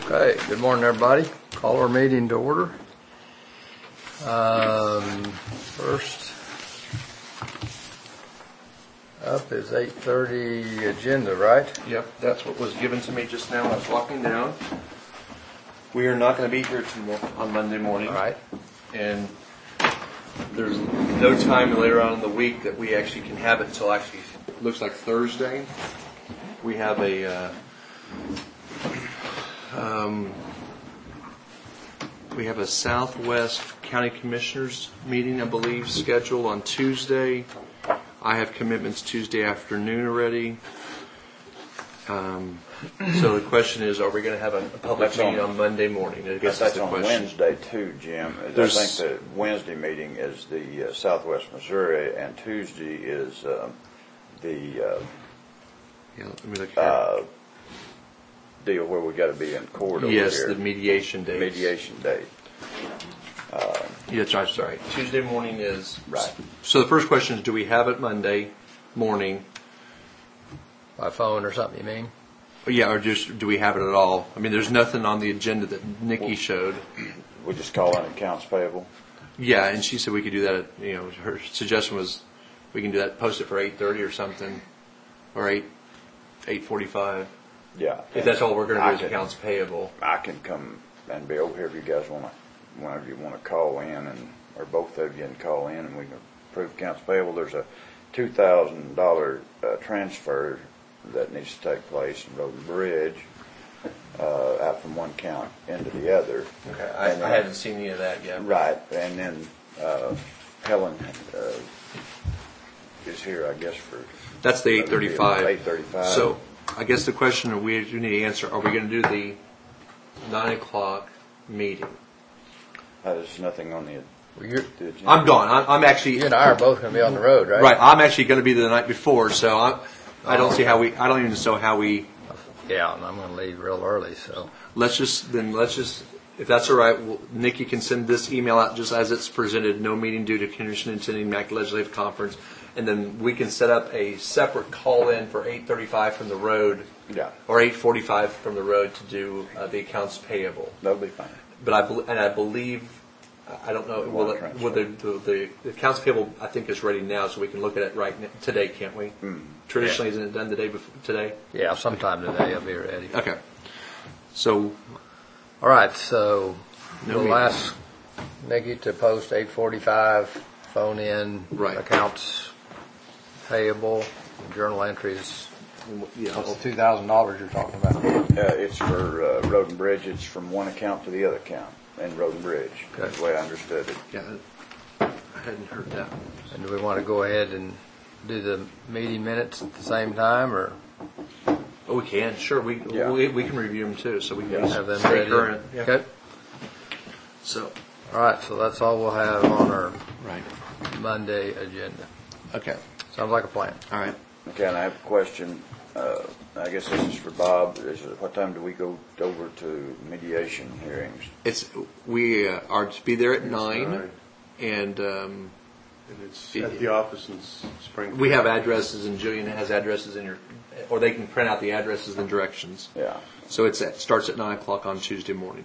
Okay, good morning, everybody. Call our meeting to order. First up is 8:30 agenda, right? Yep, that's what was given to me just now when I was walking down. We are not going to be here on Monday morning. All right. And there's no time later on in the week that we actually can have it until actually it looks like Thursday. We have a Southwest County Commissioners meeting, I believe, scheduled on Tuesday. I have commitments Tuesday afternoon already. So the question is, are we going to have a public meeting on Monday morning? I guess that's the on question. Wednesday too, Jim. I think the Wednesday meeting is the Southwest Missouri, and Tuesday is Yeah, let me look here. Deal where we got to be in court. Yes, over here. the mediation date. Mediation date. Yes, I'm sorry. Tuesday morning is right. So the first question is, do we have it Monday morning? By phone or something, you mean? Yeah, or just do we have it at all? I mean, there's nothing on the agenda that Nikki showed. We just call in accounts payable. Yeah, and she said we could do that. Her suggestion was we can do that, post it for 8:30 or something, or 8:45. Yeah. If that's all we're going to do is accounts payable. I can come and be over here if you guys whenever you want to call in, or both of you can call in, and we can approve accounts payable. There's a $2,000 transfer that needs to take place in Road and Bridge, out from one account into the other. Okay, I haven't seen any of that yet. Right, and then Helen is here, I guess, for... That's the 8:35. 8:35. So I guess the question we do need to answer, are we going to do the 9 o'clock meeting? There's nothing on the agenda. I'm gone. I'm actually... You and I are both going to be on the road, right? Right. I'm actually going to be there the night before, so I don't see how we... I don't even know how we... Yeah, and I'm going to leave real early, so... Let's just... If that's all right, Nikki can send this email out just as it's presented. No meeting due to Commission attending MAC Legislative Conference. And then we can set up a separate call-in for 8:35 from the road. Yeah. Or 8:45 from the road to do the accounts payable. That'll be fine. But I believe, I don't know, the accounts payable I think is ready now, so we can look at it today, can't we? Traditionally, isn't it done the day before today? Yeah, sometime today I'll be ready. Okay. So, all right, so No we'll ask Nikki to post 8:45, phone in, Right. accounts payable, journal entries. yeah, What's the $2,000 you're talking about? It's for Road and Bridge. It's from one account to the other account in Road and Bridge. Okay. That's the way I understood it. yeah, I hadn't heard that. And do we want to go ahead and do the meeting minutes at the same time, or Oh, we can, sure. We can review them too, so we can have them stay ready? current. Yeah. Okay. So, All right, so that's all we'll have on our right. Monday agenda. Okay. Sounds like a plan. All right. Okay, and I have a question. I guess this is for Bob. What time do we go over to mediation hearings? We are to be there at 9, and And it's at the office in Springfield. we have addresses, and Jillian has addresses or they can print out the addresses and directions. Yeah. So it starts at 9 o'clock on Tuesday morning.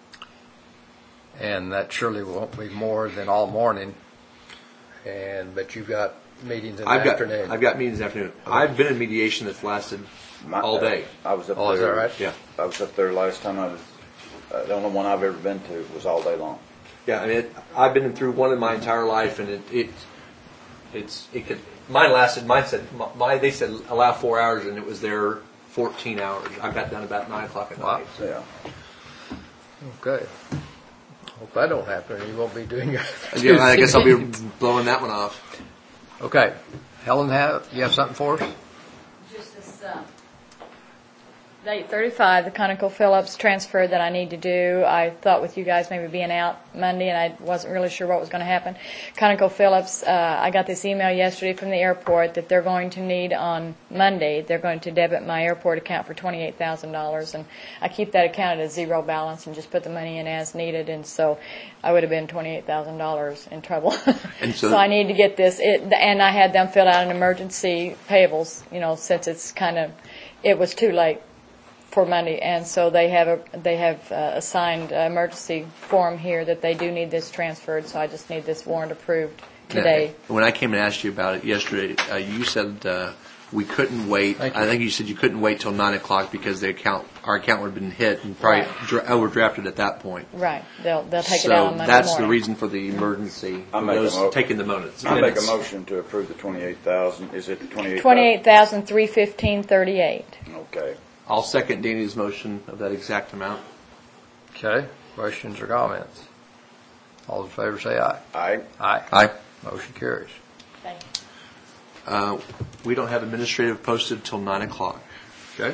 And that surely won't be more than all morning. But you've got meetings in the afternoon. I've got meetings in the afternoon. I've been in mediation that's lasted all day. I was up Oh, there. is that right? Yeah. I was up there last time. The only one I've ever been to was all day long. Yeah, I mean, I've been through one in my entire life, and it could. They said allow 4 hours, and it was there 14 hours. I got done about 9 o'clock at night. Yeah. Okay. Hope that don't happen. You won't be doing it. Yeah, I guess I'll be blowing that one off. Okay. Helen, you have something for us? Just this, the 8:35, the ConocoPhillips transfer that I need to do. I thought with you guys maybe being out Monday, and I wasn't really sure what was going to happen. ConocoPhillips, I got this email yesterday from the airport that they're going to need on Monday. They're going to debit my airport account for $28,000, and I keep that account at a zero balance and just put the money in as needed, and so I would have been $28,000 in trouble. And so I need to get this, and I had them fill out an emergency payables, since it was too late for Monday, and so they have assigned emergency form here that they do need this transferred, so I just need this warrant approved today. When I came and asked you about it yesterday, you said we couldn't wait. Thank you. I think you said you couldn't wait till 9 o'clock because our account would have been hit and probably overdrafted at that point. Right, they'll take So it out on Monday that's morning. the reason for the emergency. I for make a those taking the minutes. I make a motion to approve the 28,000. Is it the 28,000? $28,315.38. Okay. I'll second Danny's motion of that exact amount. Okay, questions or comments? All in favor say aye. Aye. Aye. Aye. Motion carries. Thank you. We don't have administrative posted till 9 o'clock. Okay.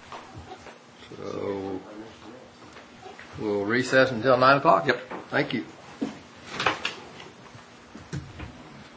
So we'll recess until 9 o'clock? Yep. Thank you.